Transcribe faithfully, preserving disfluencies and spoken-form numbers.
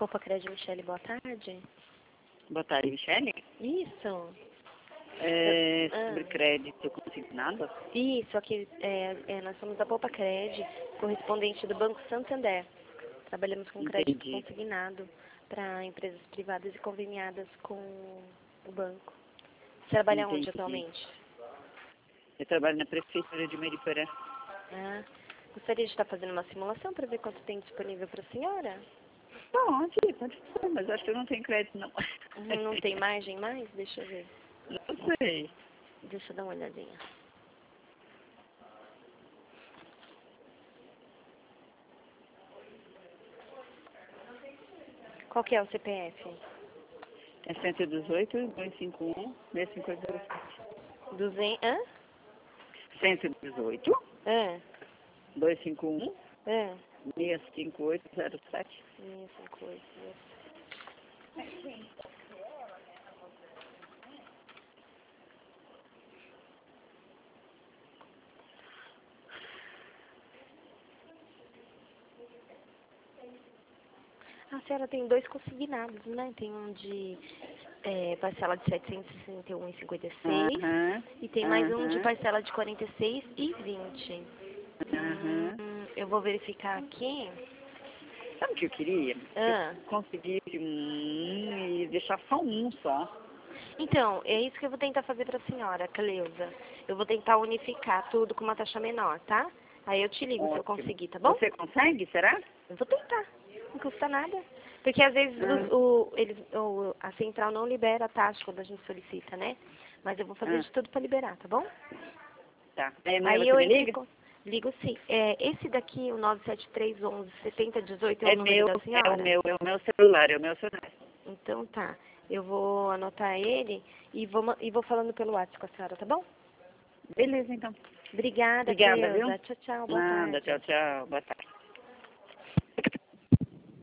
Poupa Crédito, Michele, boa tarde. Boa tarde, Michele. Isso. É, Ah. sobre crédito consignado? Isso, aqui é, é, nós somos da Poupa Crédito, correspondente do Banco Santander. Trabalhamos com crédito Entendi. consignado para empresas privadas e conveniadas com o banco. Você trabalha onde Entendi. atualmente? Eu trabalho na Prefeitura de Mariporã. Ah, gostaria de estar fazendo uma simulação para ver quanto tem disponível para a senhora? Pode, pode ser, mas acho que eu não tenho crédito, não. Uhum, não tem margem mais? Deixa eu ver. Não sei. Deixa eu dar uma olhadinha. Qual que é o C P F? É cento e dezoito, dois cinco um, seis cinco zero sete. duzentos... Hã? cento e dezoito, Hã? dois cinco um, Hã? seis cinco oito zero sete. seis cinco oito, a senhora tem dois consignados, né? Tem um de é, parcela de setecentos e sessenta e um vírgula cinquenta e seis Aham. e tem mais um de Aham. parcela de quarenta e seis vírgula vinte. Aham. Hum, eu vou verificar aqui. Sabe o que eu queria? Ah, Eu conseguisse um e deixar só um só. então, é isso que eu vou tentar fazer para a senhora, Cleusa. Eu vou tentar unificar tudo com uma taxa menor, tá? Aí eu te ligo se eu Ótimo. conseguir, tá bom? Você consegue, será? Eu vou tentar. Não custa nada. Porque às vezes Ah. o, o, eles, o, a central não libera a taxa quando a gente solicita, né? Mas eu vou fazer Ah. de tudo para liberar, tá bom? Tá. Aí amanhã Aí você eu me entro em liga? con- ligo sim. É, esse daqui, o nove sete três um um sete zero um oito, é o É número meu, da é o senhora? meu, é o meu celular, é o meu celular. Então tá. Eu vou anotar ele e vou, ma- e vou falando pelo WhatsApp com a senhora, tá bom? Beleza, então. Obrigada, Obrigada, viu? Cleusa. Tchau, tchau. Boa Nada, tarde. tchau, tchau. Boa tarde.